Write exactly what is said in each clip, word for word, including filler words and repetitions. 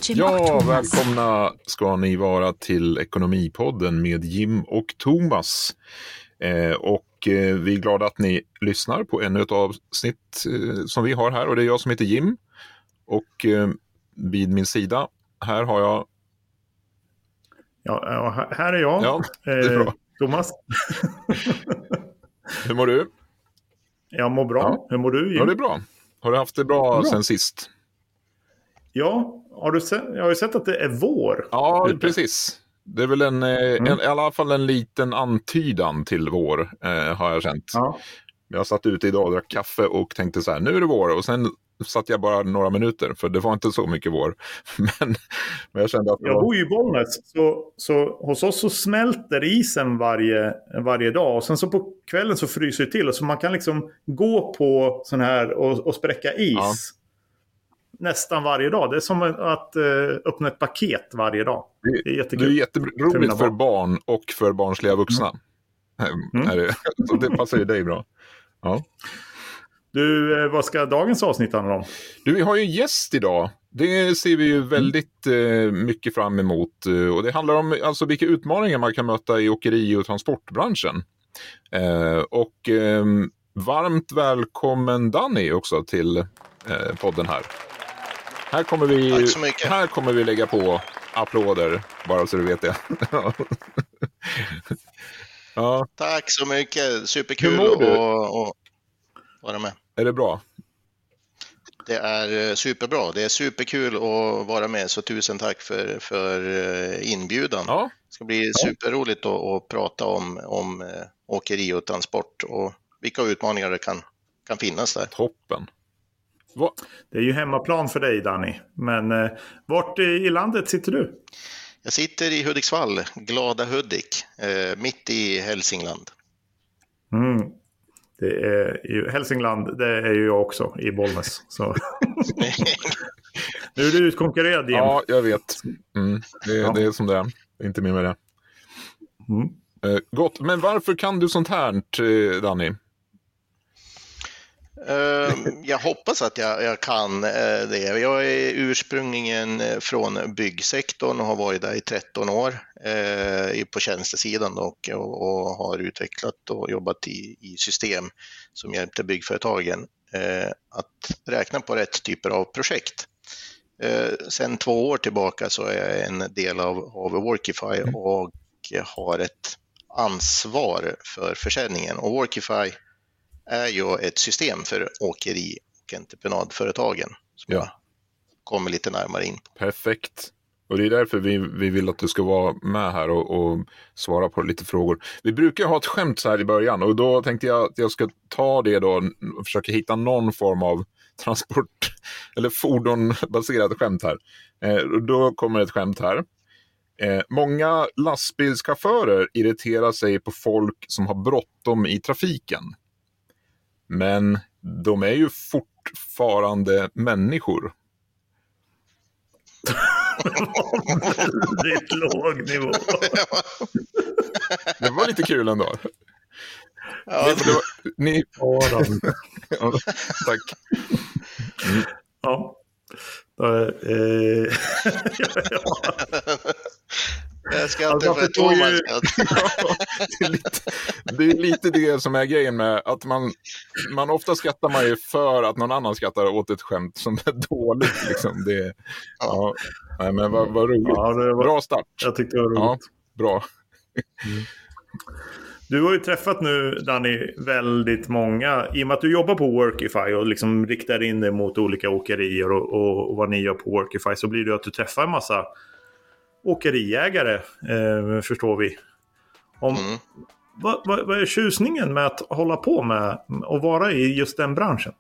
Jim ja, och Thomas. Välkomna ska ni vara till Ekonomipodden med Jim och Thomas. Eh, och eh, vi är glada att ni lyssnar på ännu ett avsnitt eh, som vi har här. Och det är jag som heter Jim. Och eh, vid min sida, här har jag... Ja, här är jag. Ja, det är bra. Eh, Thomas. Hur mår du? Jag mår bra. Ja. Hur mår du, Jim? Ja, det är bra. Har du haft det bra, bra. sen sist? Ja, har du sett, jag har ju sett att det är vår. Ja, ute. Precis. Det är väl en, mm. en, i alla fall en liten antydan till vår, eh, har jag känt. Ja. Jag satt ute idag och drack kaffe och tänkte så här, nu är det vår. Och sen satt jag bara några minuter, för det var inte så mycket vår. men, men jag kände att... Jag bor ju i Bollnäs, så, så hos oss så smälter isen varje, varje dag. Och sen så på kvällen så fryser det till. Så man kan liksom gå på sån här och, och spräcka is. Ja. Nästan varje dag. Det är som att uh, öppna ett paket varje dag. Det är jättekul. Det är jätteroligt för barn och för barnsliga vuxna. Mm. Mm. Det, så det passar ju dig bra. Ja. Du, vad ska dagens avsnitt handla om? Du, vi har ju en gäst idag. Det ser vi ju väldigt mm. eh, mycket fram emot. Och det handlar om alltså, vilka utmaningar man kan möta i åkeri- och transportbranschen. Eh, och eh, varmt välkommen Danny också till eh, podden här. Här kommer vi, här kommer vi lägga på applåder, bara så du vet det. Ja. Tack så mycket, superkul att vara med. Är det bra? Det är superbra, det är superkul att vara med, så tusen tack för, för inbjudan. Ja. Det ska bli superroligt att, att prata om, om åkeri och transport och vilka utmaningar det kan, kan finnas där. Toppen. Va? Det är ju hemmaplan för dig, Danny. Men eh, vart i, i landet sitter du? Jag sitter i Hudiksvall, glada Hudik, eh, mitt i Hälsingland. Mm. Det är ju, Hälsingland, det är ju jag också i Bollnäs. Så. Nu är du utkonkurrerad, Jim. Ja, jag vet. Mm. Det, ja. det är som det är. Det är inte mer med det. Mm. Eh, gott, men varför kan du sånt här, Danny? Jag hoppas att jag, jag kan det. Jag är ursprungligen från byggsektorn och har varit där i tretton år eh, på tjänstesidan och, och har utvecklat och jobbat i, i system som hjälpte byggföretagen eh, att räkna på rätt typer av projekt. Eh, sen två år tillbaka så är jag en del av, av Workify och har ett ansvar för försäljningen. Och Workify är ju ett system för åkeri- och entreprenadföretagen som ja. jag kommer lite närmare in på. Perfekt. Och det är därför vi, vi vill att du ska vara med här och, och svara på lite frågor. Vi brukar ha ett skämt så här i början och då tänkte jag att jag ska ta det då och försöka hitta någon form av transport eller fordonbaserat skämt här. Eh, och då kommer ett skämt här. Eh, många lastbilschaufförer irriterar sig på folk som har bråttom i trafiken. Men de är ju fortfarande människor. Väldigt låg nivå. Det var lite kul ändå. Ja, det var, ni... ja, tack. Mm. Ja. Eh... Jag ska inte för Thomas. Ju... det, är lite, det är lite det som är grejen med att man, man ofta skrattar man ju för att någon annan skrattar åt ett skämt som är dåligt. Liksom. Det, ja. Nej, men vad, vad roligt. Ja, det var... Bra start. Jag tyckte det var roligt. Ja, bra. Mm. Du har ju träffat nu, Danny, väldigt många. I och med att du jobbar på Workify och liksom riktar in dig mot olika åkerier och, och, och vad ni gör på Workify, så blir det att du träffar en massa åkeriägare, eh, förstår vi. Om, mm. vad, vad, vad är tjusningen med att hålla på med och vara i just den branschen?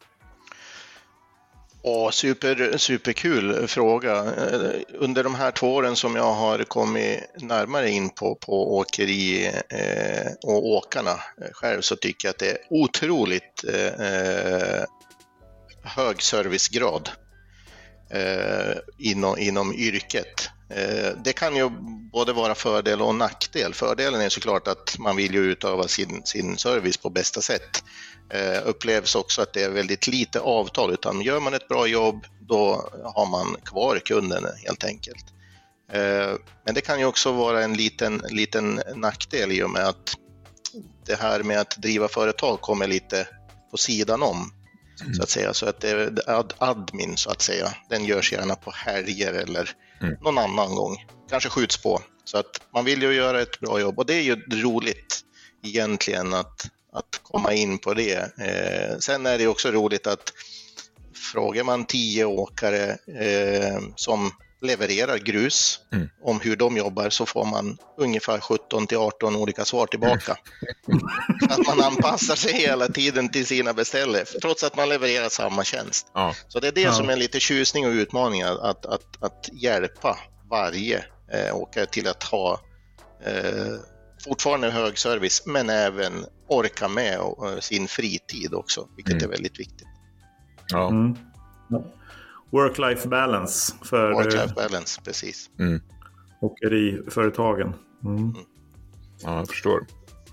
Åh, super, superkul fråga. Under de här två åren som jag har kommit närmare in på, på åkeri eh, och åkarna själv, så tycker jag att det är otroligt eh, hög servicegrad eh, inom, inom yrket. Eh, det kan ju både vara fördel och nackdel. Fördelen är såklart att man vill ju utöva sin, sin service på bästa sätt. Eh, upplevs också att det är väldigt lite avtal, utan gör man ett bra jobb, då har man kvar kunden helt enkelt. Men det kan ju också vara en liten, liten nackdel i och med att det här med att driva företag kommer lite på sidan om, mm. så att säga. Så att det är admin, så att säga, den görs gärna på helger eller mm. någon annan gång. Kanske skjuts på. Så att man vill ju göra ett bra jobb. Och det är ju roligt egentligen att, att komma in på det. Eh, sen är det också roligt att frågar man tio åkare eh, som levererar grus mm. om hur de jobbar, så får man ungefär sjutton till arton olika svar tillbaka. Mm. Att man anpassar sig hela tiden till sina beställare trots att man levererar samma tjänst. Ja. Så det är det ja. som är lite tjusning och utmaning, att, att, att hjälpa varje eh, åkare till att ha eh, fortfarande hög service, men även orka med och, och sin fritid också, vilket mm. är väldigt viktigt. Ja. Mm. Work-life balance för Work-life balance, precis. Mm. åkeriföretagen. Mm. Mm. Ja, jag förstår.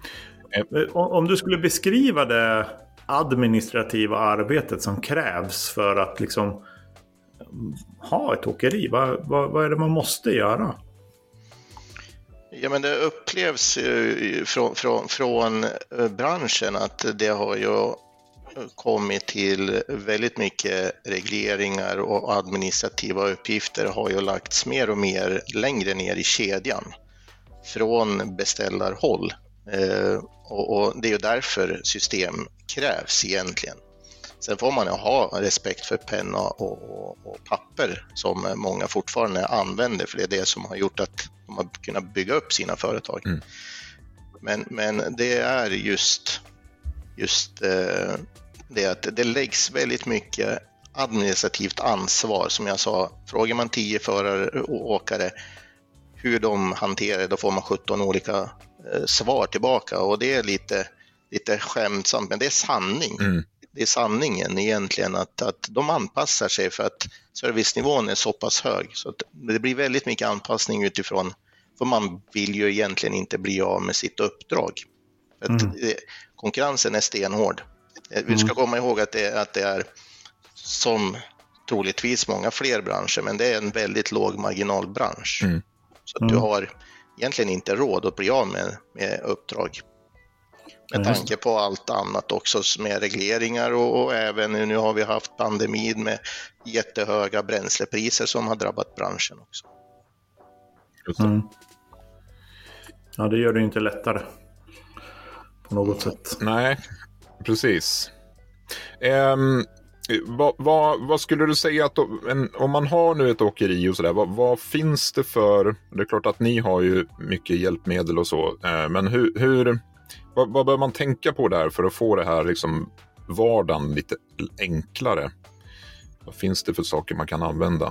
Om du skulle beskriva det administrativa arbetet som krävs för att liksom ha ett åkeri, vad, vad, vad är det man måste göra? Ja, men det upplevs ju från, från, från branschen att det har ju kommit till väldigt mycket regleringar och administrativa uppgifter har ju lagts mer och mer längre ner i kedjan från beställarhåll. Eh, och, och det är ju därför system krävs egentligen. Sen får man ju ha respekt för penna och, och, och papper som många fortfarande använder, för det är det som har gjort att de har kunnat bygga upp sina företag. Mm. Men, men det är just, just eh, det att det läggs väldigt mycket administrativt ansvar. Som jag sa, frågar man tio förare och åkare hur de hanterar det, då får man sjutton olika eh, svar tillbaka. Och det är lite, lite skämtsamt, men det är sanning. Mm. Det är sanningen egentligen, att, att de anpassar sig för att servicenivån är så pass hög. Så att det blir väldigt mycket anpassning utifrån, för man vill ju egentligen inte bli av med sitt uppdrag. För att mm. det, konkurrensen är stenhård. Vi ska komma ihåg att det, att det är som troligtvis många fler branscher, men det är en väldigt låg marginalbransch. Mm. Så att du har egentligen inte råd att bli av med, med uppdrag. Med tanke på allt annat också med regleringar och, och även nu har vi haft pandemin med jättehöga bränslepriser som har drabbat branschen också. Mm. Ja, det gör det inte lättare på något sätt. Nej, precis. Um, vad, vad, vad skulle du säga att en, om man har nu ett åkeri och sådär, vad, vad finns det för, det är klart att ni har ju mycket hjälpmedel och så, uh, men hur, hur vad, vad bör man tänka på där för att få det här liksom vardagen lite enklare? Vad finns det för saker man kan använda?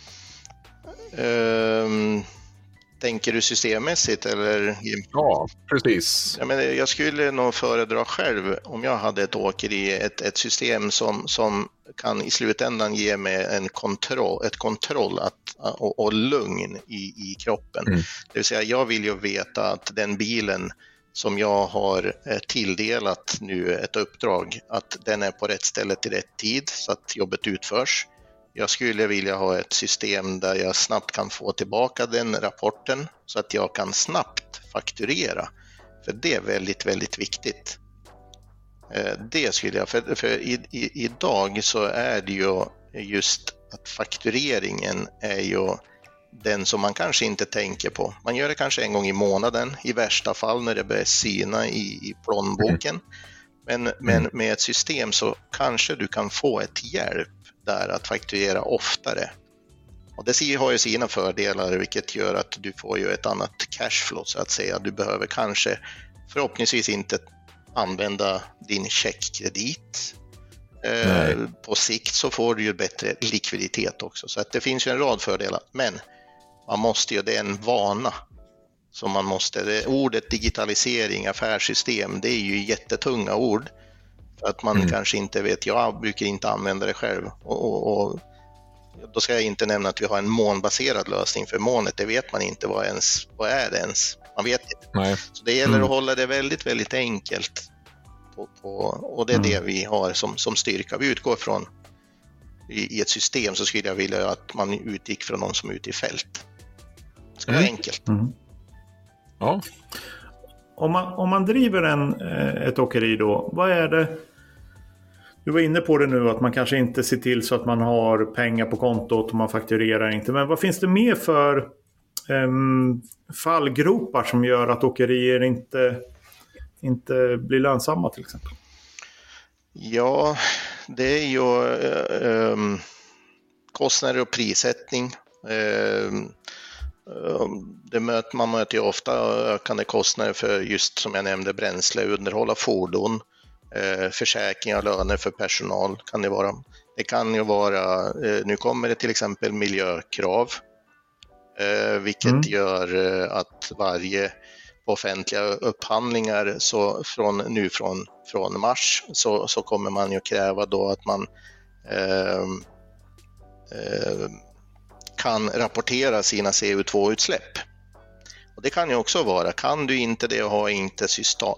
Um... Tänker du systemmässigt eller? Ja, precis. Ja, men jag skulle nog föredra själv, om jag hade ett åkeri, ett, ett system som, som kan i slutändan ge mig en kontroll, ett kontroll att, och, och lugn i, i kroppen. Mm. Det vill säga, jag vill ju veta att den bilen som jag har tilldelat nu ett uppdrag, att den är på rätt ställe till rätt tid så att jobbet utförs. Jag skulle vilja ha ett system där jag snabbt kan få tillbaka den rapporten så att jag kan snabbt fakturera. För det är väldigt, väldigt viktigt. Det skulle jag, för, för i, i, idag så är det ju just att faktureringen är ju den som man kanske inte tänker på. Man gör det kanske en gång i månaden, i värsta fall när det börjar syna i, i plånboken. Men, men med ett system så kanske du kan få ett hjälp där att fakturera oftare. Och det har ju sina fördelar, vilket gör att du får ju ett annat cashflow så att säga. Du behöver kanske förhoppningsvis inte använda din checkkredit. Eh, på sikt så får du ju bättre likviditet också. Så att det finns ju en rad fördelar. Men man måste ju, det är en vana. Så man måste, det, ordet digitalisering, affärssystem, det är ju jättetunga ord. För att man mm. kanske inte vet, jag brukar inte använda det själv. Och, och, och då ska jag inte nämna att vi har en molnbaserad lösning, för molnet, det vet man inte vad, ens, vad är det ens. Man vet inte. Nej. Så det gäller mm. att hålla det väldigt, väldigt enkelt. På, på, och det är mm. det vi har som, som styrka. Vi utgår från i, i ett system så skulle jag vilja att man utgick från någon som är ute i fält. Det ska vara Mm. enkelt. Mm. Ja. Om man, om man driver en, ett åkeri då, vad är det? Du var inne på det nu att man kanske inte ser till så att man har pengar på kontot och man fakturerar inte. Men vad finns det mer för um, fallgropar som gör att åkerier inte, inte blir lönsamma till exempel? Ja, det är ju eh, um, kostnader och prissättning. Eh, det möter, man möter ju ofta ökande kostnader för just som jag nämnde bränsle, underhåll av fordon, eh, försäkringar och löner för personal kan det vara. Det kan ju vara, eh, nu kommer det till exempel miljökrav, eh, vilket mm. gör eh, att varje offentliga upphandlingar så från nu från, från mars så, så kommer man ju kräva då att man eh, eh, kan rapportera sina C O två utsläpp. Och det kan ju också vara, kan du inte det och har inte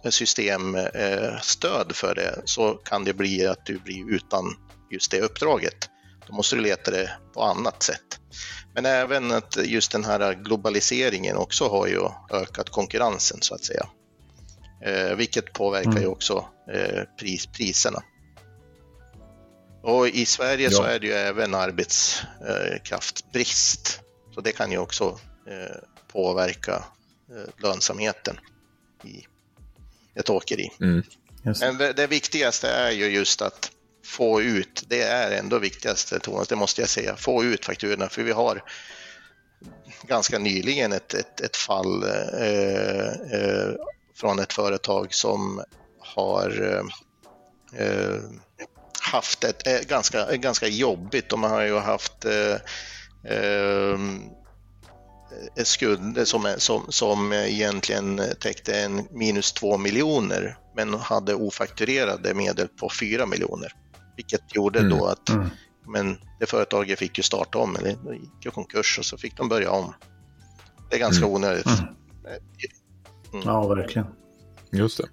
systemstöd för det så kan det bli att du blir utan just det uppdraget. Då måste du leta det på annat sätt. Men även att just den här globaliseringen också har ju ökat konkurrensen så att säga. Eh, vilket påverkar mm. ju också eh, pris, priserna. Och i Sverige ja. så är det ju även arbetskraftbrist. Så det kan ju också eh, påverka eh, lönsamheten i ett åkeri. Mm. Men det, det viktigaste är ju just att få ut, det är ändå viktigaste Thomas, det måste jag säga, få ut fakturorna. För vi har ganska nyligen ett, ett, ett fall eh, eh, från ett företag som har eh, haft ett eh, ganska, ganska jobbigt och man har ju haft eh, eh, en skuld som, som, som egentligen täckte en minus två miljoner men hade ofakturerade medel på fyra miljoner. Vilket gjorde mm. då att mm. men det företaget fick ju starta om eller gick i konkurs och så fick de börja om. Det är ganska mm. onödigt. Mm. Mm. Ja, verkligen. Just det.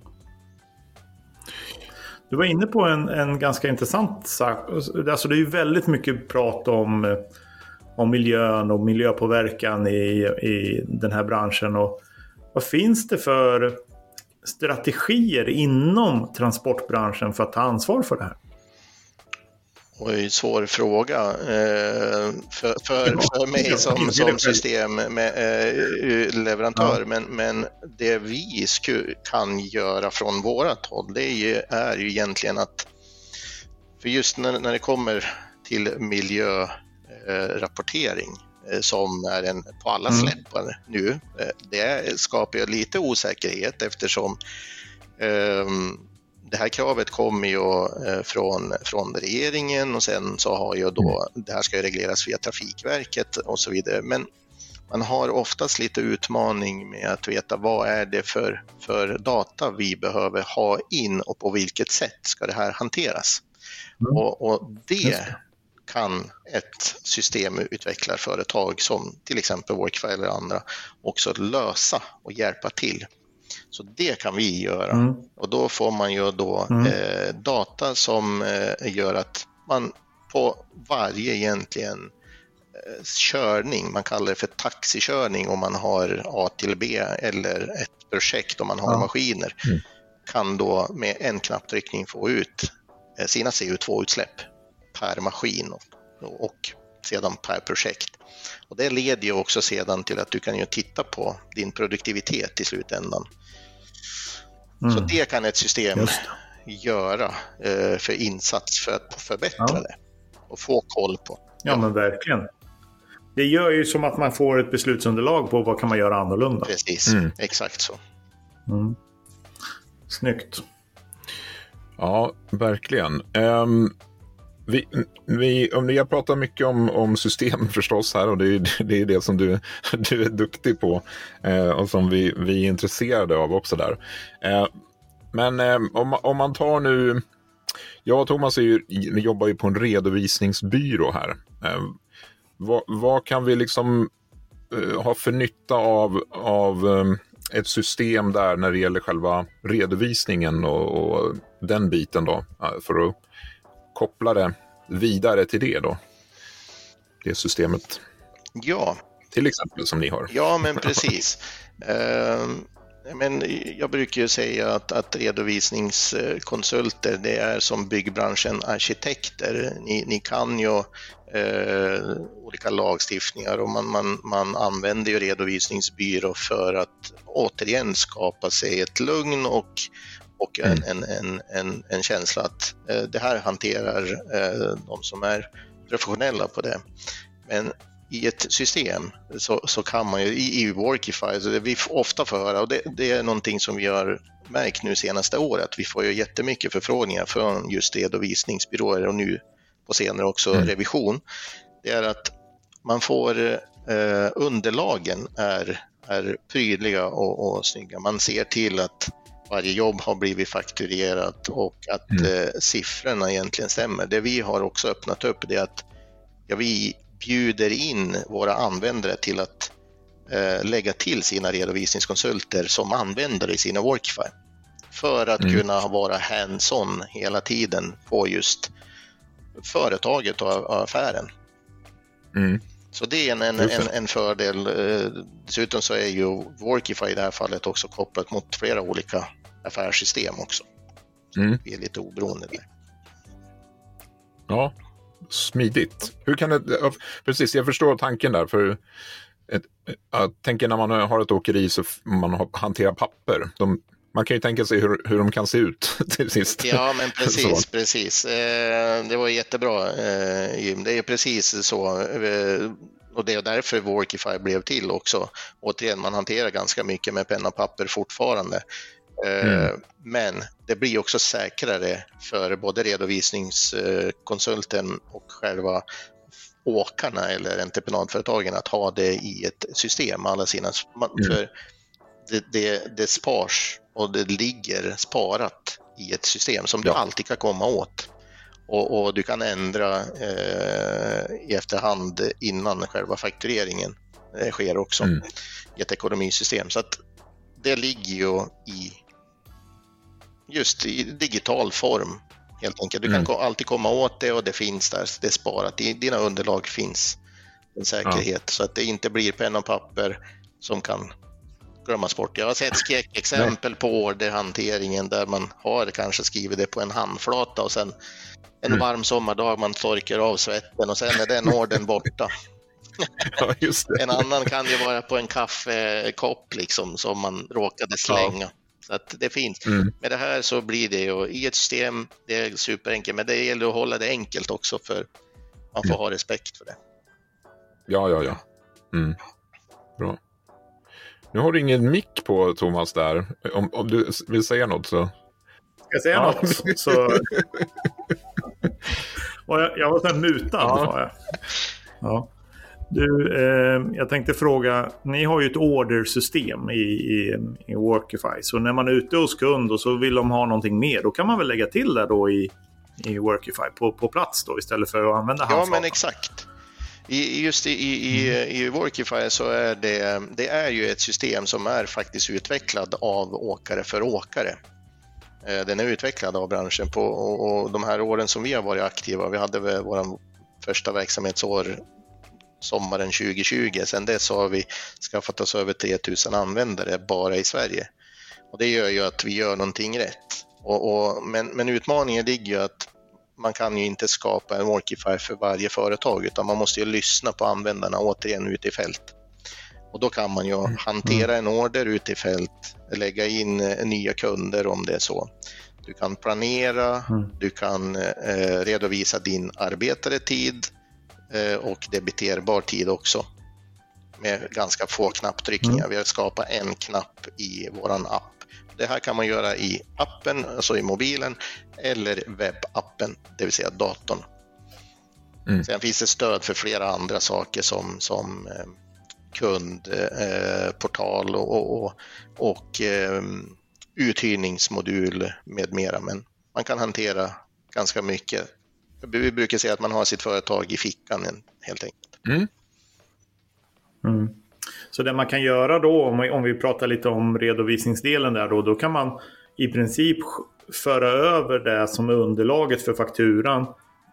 Du var inne på en, en ganska intressant sak. Alltså det är ju väldigt mycket prat om, om miljön och miljöpåverkan i, i den här branschen. Och vad finns det för strategier inom transportbranschen för att ta ansvar för det här? Oj, svår fråga eh, för, för, för mig som, som systemleverantör. Ja. Men, men det vi sku, kan göra från vårat håll det är ju, är ju egentligen att, för just när, när det kommer till miljörapportering eh, som är en på alla släpp mm. nu, eh, det skapar ju lite osäkerhet eftersom eh, det här kravet kommer ju från, från regeringen och sen så har ju då, det här ska ju regleras via Trafikverket och så vidare. Men man har oftast lite utmaning med att veta vad är det för, för data vi behöver ha in och på vilket sätt ska det här hanteras. Mm. Och, och det kan ett systemutvecklarföretag som till exempel Workify eller andra också lösa och hjälpa till. Så det kan vi göra mm. och då får man ju då mm. eh, data som eh, gör att man på varje egentligen eh, körning, man kallar det för taxikörning om man har A till B eller ett projekt om man har ja. maskiner, mm. kan då med en knapptryckning få ut eh, sina C O två utsläpp per maskin och, och sedan per projekt. Och det leder ju också sedan till att du kan ju titta på din produktivitet i slutändan. Mm. Så det kan ett system göra eh, för insats för att förbättra ja. det och få koll på. Ja, ja men verkligen. Det gör ju som att man får ett beslutsunderlag på vad kan man göra annorlunda. Precis, mm. exakt så. Mm. Snyggt. Ja, verkligen. Um... Vi, vi, om ni har pratat mycket om, om system förstås här och det är det, är det som du, du är duktig på eh, och som vi, vi är intresserade av också där. Eh, men eh, om, om man tar nu, jag och Thomas är ju, jobbar ju på en redovisningsbyrå här. Eh, vad, vad kan vi liksom eh, ha för nytta av, av eh, ett system där när det gäller själva redovisningen och, och den biten då för att koppla det vidare till det då? Det systemet. Ja. Till exempel som ni har. Ja, men precis. uh, men jag brukar ju säga att, att redovisningskonsulter, det är som byggbranschen arkitekter. Ni, ni kan ju uh, olika lagstiftningar och man, man, man använder ju redovisningsbyrå för att återigen skapa sig ett lugn och och en, en, en, en, en känsla att uh, det här hanterar uh, de som är professionella på det. Men i ett system så, så kan man ju i, i Workify, så det vi ofta får höra, och det, det är någonting som vi har märkt nu senaste året, vi får ju jättemycket förfrågningar från just redovisningsbyråer och nu på senare också mm. revision. Det är att man får eh, underlagen är, är prydliga och, och snygga. Man ser till att varje jobb har blivit fakturerat och att mm. eh, siffrorna egentligen stämmer. Det vi har också öppnat upp det är att ja, vi bjuder in våra användare till att eh, lägga till sina redovisningskonsulter som användare i sina Workify för att mm. kunna vara hands-on hela tiden på just företaget och affären. Mm. Så det är en, en, en, en fördel. Dessutom så är ju Workify i det här fallet också kopplat mot flera olika affärssystem också. Mm. Vi är lite oberoende där. Ja, smidigt. Hur kan det, precis, jag förstår tanken där, för ett, jag tänker när man har ett åkeri så man hanterar papper. De, man kan ju tänka sig hur, hur de kan se ut till sist. Ja, men precis, precis. Eh, det var jättebra, eh, Jim. Det är precis så. Eh, och det är därför Workify blev till också. Återigen, man hanterar ganska mycket med penna och papper fortfarande. Mm. Men det blir också säkrare för både redovisningskonsulten och själva åkarna eller entreprenadföretagen att ha det i ett system. Alla sina, mm. För det, det, det spars och det ligger sparat i ett system som ja. du alltid kan komma åt. Och, och du kan ändra eh, i efterhand innan själva faktureringen eh, sker också mm. i ett ekonomisystem. Så att det ligger ju i just i digital form helt enkelt. Du mm. kan alltid komma åt det och det finns där, det är sparat. I dina underlag finns en säkerhet ja. så att det inte blir penna och papper som kan glömmas bort. Jag har sett skräckexempel på orderhanteringen där man har kanske skrivit det på en handflata och sen en mm. varm sommardag man torkar av svetten och sen är den orden borta. Ja, just det. En annan kan ju vara på en kaffekopp liksom som man råkade slänga. Ja. Så att det finns. Mm. Med det här så blir det ju i ett system, det är superenkelt, men det gäller att hålla det enkelt också för man får mm. ha respekt för det. Ja, ja, ja. Mm. Bra. Nu har du ingen mick på Thomas där. Om, om du vill säga något så... Ska jag säga ja. något? Så... jag, jag var så här mutad. Ja. Var jag. Ja. Du, eh, jag tänkte fråga, ni har ju ett ordersystem i, i, i Workify. Så när man är ute hos kund och så vill de ha någonting mer, då kan man väl lägga till det då i, i Workify på, på plats då istället för att använda handflatan. Ja, men exakt. I, just i, i, i Workify så är det, det är ju ett system som är faktiskt utvecklad av åkare för åkare. Den är utvecklad av branschen på, och, och de här åren som vi har varit aktiva, vi hade väl vår första verksamhetsår sommaren tjugo tjugo, sen dess har vi skaffat oss över tre tusen användare bara i Sverige. Och det gör ju att vi gör någonting rätt. Och, och, men, men utmaningen ligger ju att man kan ju inte skapa en Workify för varje företag, utan man måste ju lyssna på användarna återigen ute i fält. Och då kan man ju mm. hantera en order ute i fält, lägga in nya kunder om det är så. Du kan planera, mm. du kan eh, redovisa din arbetade tid eh, och debiterbar tid också. Med ganska få knapptryckningar. Mm. Vi har skapat en knapp i våran app. Det här kan man göra i appen, alltså i mobilen, eller webbappen, det vill säga datorn. Mm. Sen finns det stöd för flera andra saker som, som eh, kundportal eh, och, och, och eh, uthyrningsmodul med mera. Men man kan hantera ganska mycket. Vi brukar säga att man har sitt företag i fickan helt enkelt. Mm. Mm. Så det man kan göra då, om vi, om vi pratar lite om redovisningsdelen där då, då kan man i princip föra över det som är underlaget för fakturan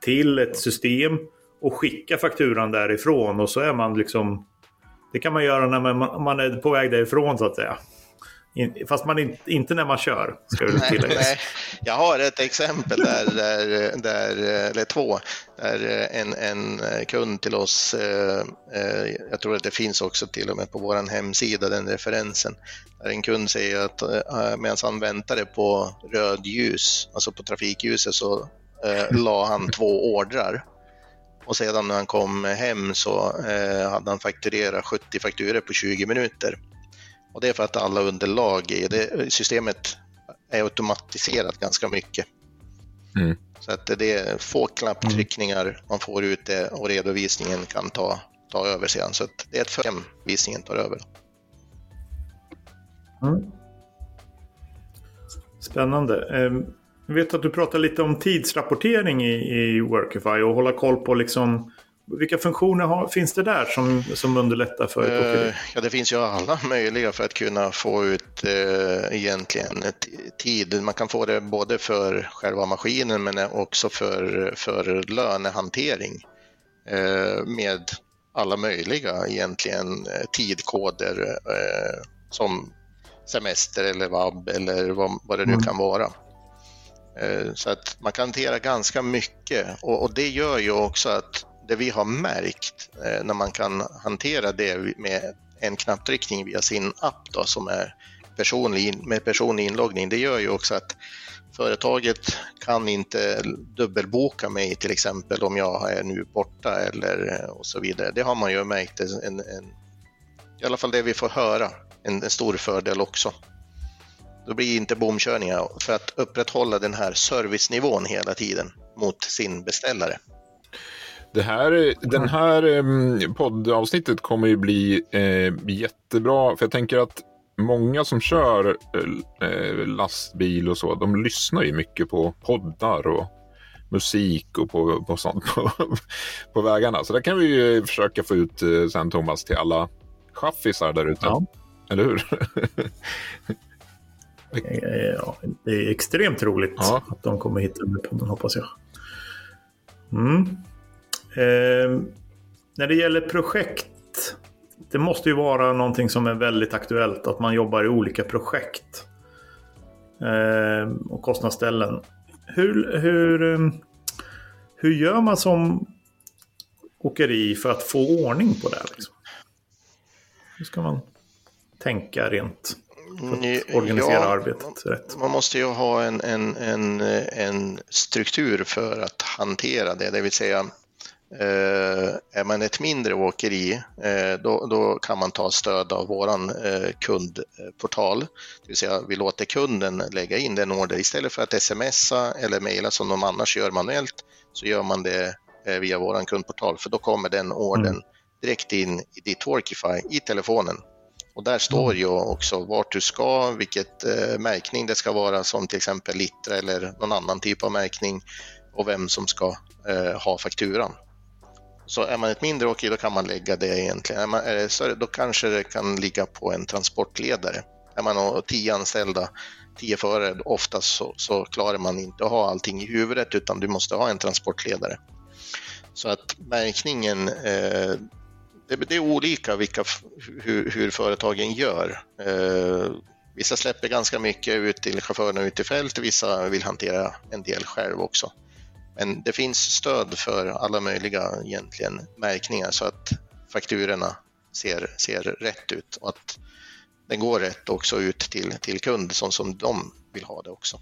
till ett system och skicka fakturan därifrån. Och så är man liksom... Det kan man göra när man, man är på väg därifrån så att säga. Fast man in, inte när man kör, ska du tillägga. Nej, jag har ett exempel där, där, där eller två, där en, en kund till oss, eh, jag tror att det finns också till och med på vår hemsida, den referensen, där en kund säger att eh, medan han väntade på rödljus, alltså på trafikljuset, så eh, la han två ordrar. Och sedan när han kom hem så eh, hade han fakturerat sjuttio fakturer på tjugo minuter. Och det är för att alla underlag i det systemet är automatiserat ganska mycket. Mm. Så att det är få knapptryckningar, man får ut det och redovisningen kan ta, ta över sedan. Så att det är ett för visningen tar över. Mm. Spännande. Jag vet att du pratar lite om tidsrapportering i, i Workify och hålla koll på liksom, vilka funktioner har, finns det där som, som underlättar för ett uh, Ja, det finns ju alla möjliga för att kunna få ut uh, egentligen tid. Man kan få det både för själva maskinen men också för, för lönehantering uh, med alla möjliga egentligen tidkoder uh, som semester eller vab eller vad, vad det nu mm. kan vara. Så att man kan hantera ganska mycket och, och det gör ju också att det vi har märkt eh, när man kan hantera det med en knapptryckning via sin app då, som är personlig, med personlig inloggning, det gör ju också att företaget kan inte dubbelboka mig till exempel om jag är nu borta eller och så vidare. Det har man ju märkt en, en, i alla fall det vi får höra, en, en stor fördel också. Då blir inte bomkörningar för att upprätthålla den här servicenivån hela tiden mot sin beställare. Det här, den här poddavsnittet kommer ju bli eh, jättebra, för jag tänker att många som kör eh, lastbil och så, de lyssnar ju mycket på poddar och musik och på, på sånt på, på vägarna. Så där kan vi ju försöka få ut eh, sen Thomas till alla chaffisar där ute. Ja. Eller hur? Ja, det är extremt roligt ja. Att de kommer hitta den podden, hoppas jag. Mm. Eh, när det gäller projekt, det måste ju vara någonting som är väldigt aktuellt, att man jobbar i olika projekt eh, och kostnadsställen. Hur, hur, hur gör man som åkeri för att få ordning på det här? Liksom? Hur ska man tänka rent för att organisera ja, arbetet rätt? Man måste ju ha en, en, en, en struktur för att hantera det, det vill säga Uh, är man ett mindre åkeri uh, då, då kan man ta stöd av våran uh, kundportal, det vill säga vi låter kunden lägga in den order istället för att smsa eller mejla som de annars gör manuellt, så gör man det uh, via våran kundportal, för då kommer den ordern mm. direkt in i ditt Workify i telefonen, och där står ju också vart du ska, vilket uh, märkning det ska vara, som till exempel litra eller någon annan typ av märkning, och vem som ska uh, ha fakturan. Så är man ett mindre åkeri, då kan man lägga det egentligen. Är man, är det större, då kanske det kan ligga på en transportledare. Är man tio anställda, tio förare, oftast så, så klarar man inte att ha allting i huvudet, utan du måste ha en transportledare. Så att märkningen, eh, det, det är olika vilka, hur, hur företagen gör. Eh, vissa släpper ganska mycket ut till chaufförerna ut i fält, vissa vill hantera en del själv också. Men det finns stöd för alla möjliga egentligen märkningar, så att fakturorna ser, ser rätt ut och att den går rätt också ut till, till kund som, som de vill ha det också.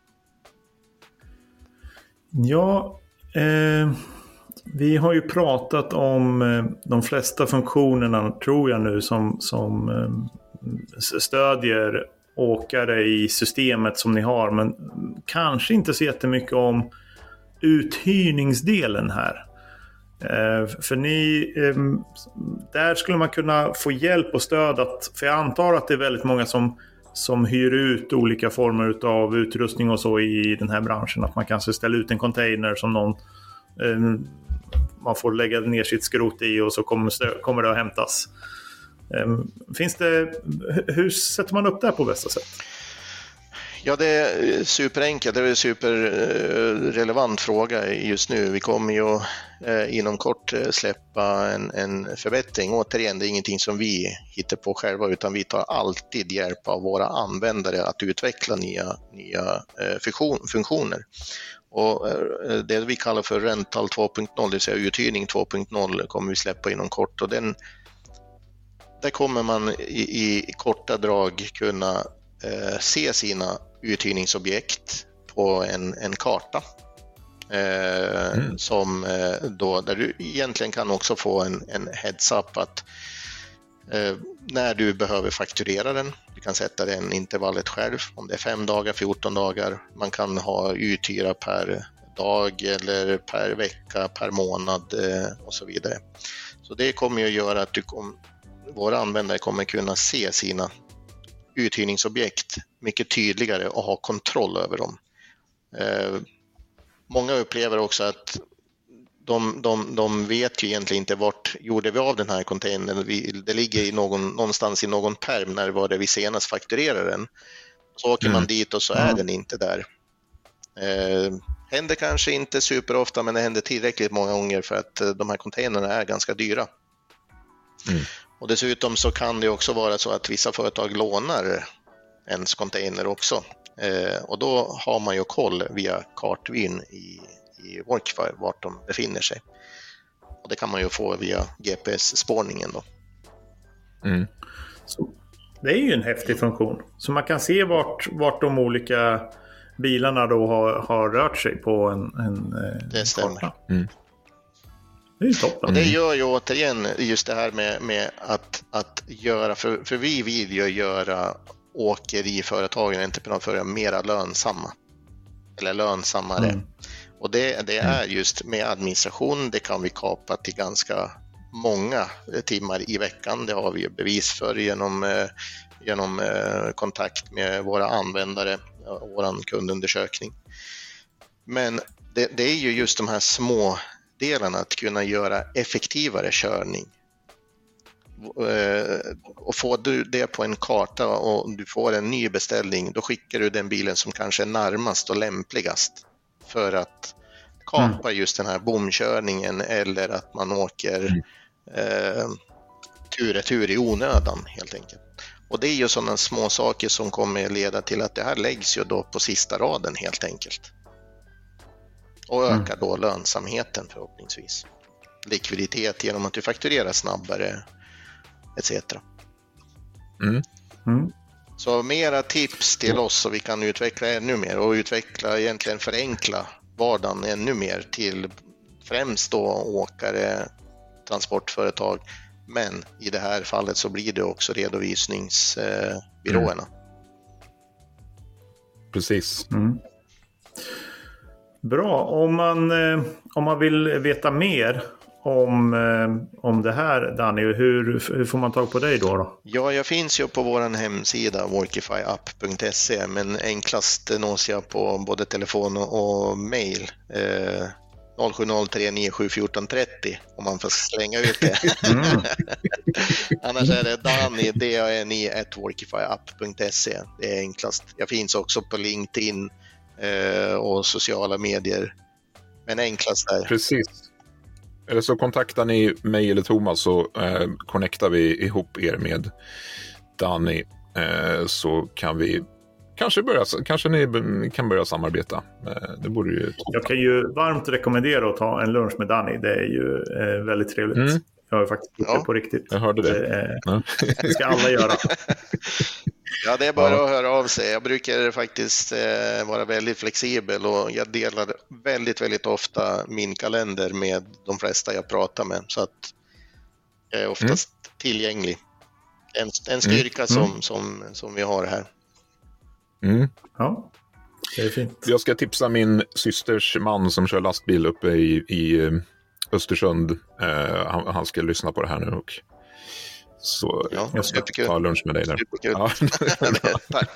Ja, eh, vi har ju pratat om eh, de flesta funktionerna, tror jag nu, som, som eh, stödjer åkare i systemet som ni har, men kanske inte så jättemycket om uthyrningsdelen här. Eh, för ni, eh, där skulle man kunna få hjälp och stöd att, för jag antar att det är väldigt många som, som hyr ut olika former av utrustning och så i den här branschen, att man kanske ställer ut en container som någon eh, man får lägga ner sitt skrot i och så kommer, kommer det att hämtas. Eh, finns det, hur sätter man upp det här på bästa sätt? Ja, det är superenkelt. Det är en superrelevant fråga just nu. Vi kommer ju inom kort släppa en, en förbättring. Återigen, det är ingenting som vi hittar på själva, utan vi tar alltid hjälp av våra användare att utveckla nya, nya funktioner. Och det vi kallar för Rental två punkt noll, det vill säga uthyrning två punkt noll, kommer vi släppa inom kort. Och den, där kommer man i, i korta drag kunna eh, se sina uthyrningsobjekt på en, en karta. Eh, mm. som, eh, då, där du egentligen kan också få en, en heads-up att eh, när du behöver fakturera den. Du kan sätta den intervallet själv, om det är fem dagar, fjorton dagar. Man kan ha uthyra per dag eller per vecka, per månad eh, och så vidare. Så det kommer ju att göra att du kom, våra användare kommer kunna se sina uthyrningsobjekt mycket tydligare och ha kontroll över dem. Eh, många upplever också att de, de, de vet ju egentligen inte vart gjorde vi av den här containern. Vi, det ligger i någon, någonstans i någon perm när var det vi senast fakturerade den. Så åker mm. man dit och så är mm. den inte där. Eh, händer kanske inte superofta, men det händer tillräckligt många gånger för att de här containerna är ganska dyra. Mm. Och dessutom så kan det också vara så att vissa företag lånar ens container också. Eh, och då har man ju koll via kartvyn i, i Workify vart de befinner sig. Och det kan man ju få via G P S-spårningen då. Mm. Så det är ju en häftig funktion. Så man kan se vart, vart de olika bilarna då har, har rört sig på en, en det stämmer. Karta. Mm. Det är ju toppen. Och det gör ju återigen just det här med, med att, att göra, för, för vi vill ju göra åkeriföretagen, entreprenadföretag, mera lönsamma. Eller lönsammare. Mm. Och det, det är just med administration, det kan vi kapa till ganska många timmar i veckan. Det har vi ju bevis för genom, genom kontakt med våra användare och vår kundundersökning. Men det, det är ju just de här små delarna, att kunna göra effektivare körning. Och får du det på en karta och du får en ny beställning, då skickar du den bilen som kanske är närmast och lämpligast för att kapa mm. just den här bomkörningen, eller att man åker mm. eh, tur och tur i onödan helt enkelt. Och det är ju sådana små saker som kommer leda till att det här läggs ju då på sista raden helt enkelt. Och ökar då lönsamheten förhoppningsvis. Likviditet genom att du fakturerar snabbare et cetera. Mm. Mm. Så mera tips till oss så vi kan utveckla ännu mer och utveckla, egentligen förenkla vardagen ännu mer till främst då åkare, transportföretag, men i det här fallet så blir det också redovisningsbyråerna. Mm. Precis. Mm. Bra, om man, om man vill veta mer om, om det här, Danny, hur, hur får man tag på dig då, då? Ja, jag finns ju på vår hemsida workify app punkt se, men enklast nås jag på både telefon och, och mail. Eh, noll sju noll tre nio sju ett fyra tre noll om man får slänga ut det. Mm. Annars är det Danny, D A N I, at workify app punkt se. Det är enklast. Jag finns också på LinkedIn eh, och sociala medier. Men enklast där. Precis. Eller så kontaktar ni mig eller Thomas, så eh, connectar vi ihop er med Danny, eh, så kan vi kanske börja, kanske ni kan börja samarbeta. Eh, det borde ju... Jag kan ju varmt rekommendera att ta en lunch med Danny. Det är ju eh, väldigt trevligt. Mm. Jag har faktiskt gjort ja. det på riktigt. Jag hörde det. Det, eh, ja. det ska alla göra. Ja, det är bara ja. att höra av sig. Jag brukar faktiskt eh, vara väldigt flexibel och jag delar väldigt, väldigt ofta min kalender med de flesta jag pratar med. Så att jag är oftast mm. tillgänglig. En, en styrka mm. som, som, som vi har här. Mm. Ja, det är fint. Jag ska tipsa min systers man som kör lastbil uppe i, i Östersund. Eh, han, han ska lyssna på det här nu och så ja, jag ska superkul. ta lunch med dig där. Ja. Tack.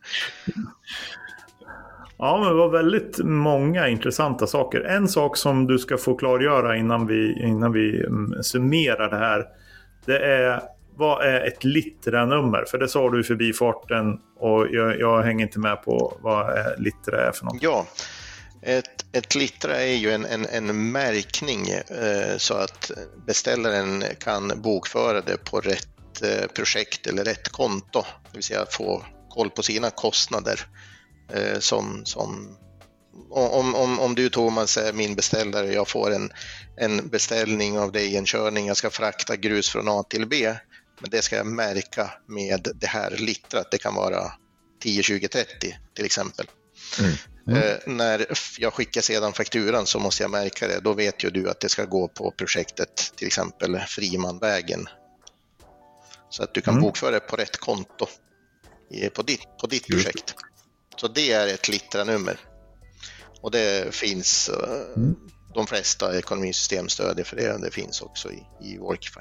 Ja, men det var väldigt många intressanta saker. En sak som du ska få klargöra innan vi, innan vi summerar det här, det är vad är ett Littra-nummer? För det sa du i förbifarten och jag, jag hänger inte med på vad är Littra är för något. Ja, ett, ett Littra är ju en, en, en märkning eh, så att beställaren kan bokföra det på rätt eh, projekt eller rätt konto. Det vill säga få koll på sina kostnader. Eh, som, som, om, om, om du Thomas är min beställare, jag får en, en beställning av dig, en körning, jag ska frakta grus från A till B. Men det ska jag märka med det här Littrat. Det kan vara tio, tjugo, trettio till exempel. Mm. Mm. Eh, när jag skickar sedan fakturan så måste jag märka det. Då vet ju du att det ska gå på projektet, till exempel Frimanvägen. Så att du kan mm. bokföra det på rätt konto på ditt, på ditt projekt. Så det är ett Littra-nummer. Och det finns, mm. de flesta ekonomisystemstöd för det. Det finns också i, i Workify.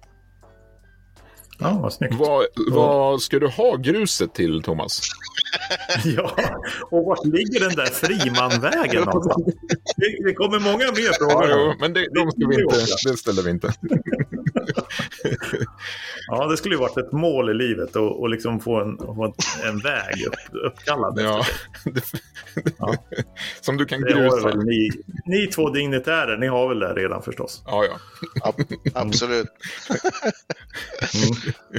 Ja, vad snyggt. Vad, vad ska du ha gruset till, Thomas? Ja, och vart ligger den där Frimanvägen någonstans? Det, det kommer många mer frågor. Ja, jo, men det, de ska vi inte, det ställer vi inte. Ja, det skulle ju varit ett mål i livet och, och liksom få en, få en väg upp, uppkallad. Ja, det, ja. Som du kan det grusa. Väl, ni, ni två dignitärer, ni har väl det redan förstås? Ja, ja. Ab- absolut. Mm.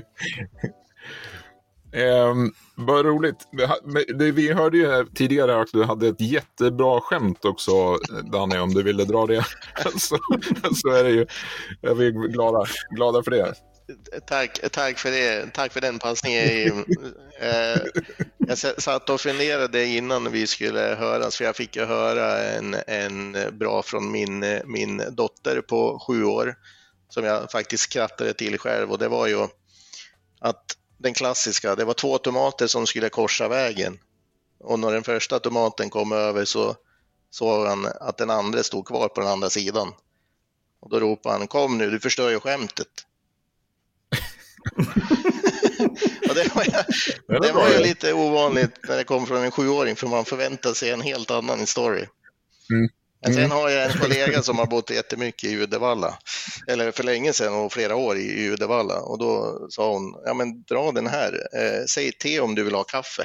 Um, vad roligt. Det, vi hörde ju tidigare att du hade ett jättebra skämt också, Danny, om du ville dra det. så, så är det ju. Jag är glada, glada för det. Tack, tack för det. Tack för den passningen. eh, jag satt och funderade innan vi skulle höras, för jag fick ju höra en, en bra från min, min dotter på sju år som jag faktiskt skrattade till själv, och det var ju att den klassiska, det var två tomater som skulle korsa vägen, och när den första tomaten kom över så såg han att den andra stod kvar på den andra sidan, och då ropade han: kom nu, du förstör ju skämtet. Och det var, ju, det var ju lite ovanligt när det kom från en sjuåring, för man förväntar sig en helt annan story. Mm. Men sen har jag en kollega som har bott jättemycket i Uddevalla, eller för länge sedan och flera år i Uddevalla, och då sa hon: ja men dra den här, eh, säg te om du vill ha kaffe.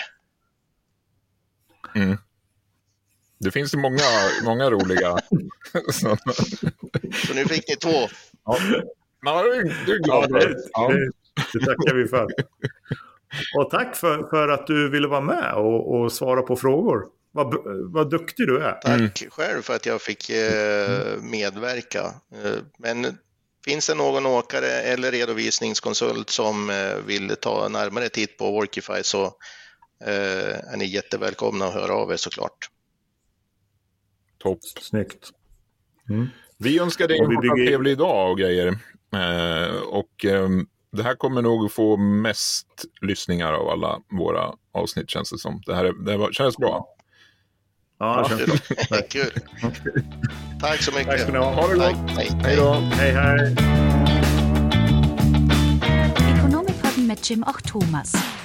Mm. Det finns ju många, många roliga. Så. Så nu fick ni två. Ja. Ja, du är glad. Ja, det, ja. det, det tackar vi för. Och tack för, för att du ville vara med och, och svara på frågor. Vad, vad duktig du är. Tack mm. själv för att jag fick eh, medverka. Eh, men finns det någon åkare eller redovisningskonsult som eh, vill ta närmare titt på Workify, så eh, är ni jättevälkomna att höra av er såklart. Topp. Snyggt. Mm. Vi önskar dig en bygger... trevlig dag och grejer. Eh, och eh, det här kommer nog få mest lyssningar av alla våra avsnitt, känns det som. Det här är, det var, känns bra. Ja, det känns bra. Kul. Tack så mycket. Tack ska ni ha. Ha det gott. Hej, hej då. Hej, hej. Ekonomipodden mit Jim och Thomas.